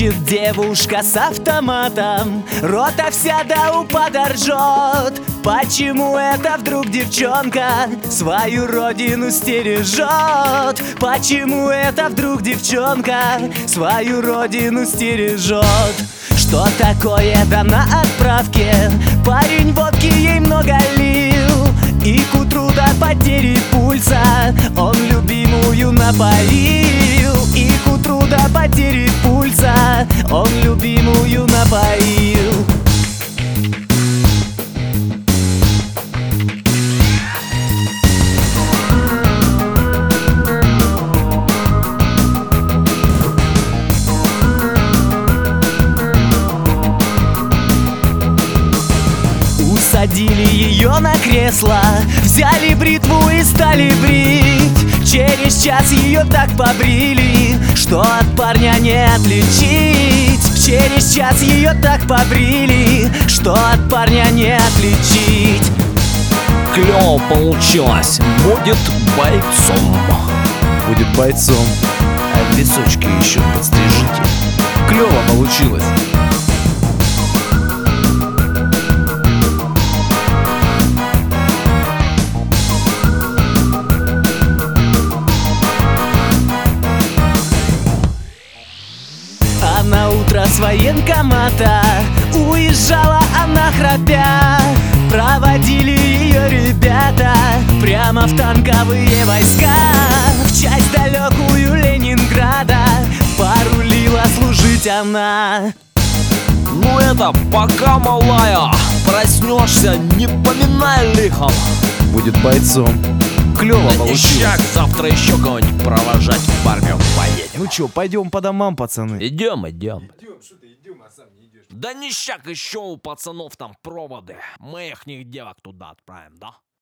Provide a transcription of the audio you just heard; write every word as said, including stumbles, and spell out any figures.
Скачет девушка с автоматом, рота вся до упада ржет. Почему это вдруг девчонка свою родину стережет? Почему это вдруг девчонка свою родину стережет? Что такое да на отправке? Парень водки ей много лил, и к утру до потери пульса он любимую напоил. И к утру до потери пульса он любимую напоил. Садили ее на кресло, взяли бритву и стали брить. Через час ее так побрили, что от парня не отличить. Через час ее так побрили, что от парня не отличить. Клево получилось, будет бойцом. Будет бойцом. А височки еще подстрижите. Клево получилось. А на утро с военкомата уезжала она храпя. Проводили ее ребята прямо в танковые войска. В часть далекую Ленинграда порулила служить она. Ну это пока, малая, проснешься, не поминай лихом. Будет бойцом. Клево Да получилось. ништяк, завтра еще кого-нибудь провожать в армию поедем. Ну чё, пойдем по домам, пацаны. Идем, идем. Идем, что ты идем, а сам не идешь. Да ништяк, еще у пацанов там проводы. Мы их девок туда отправим, да?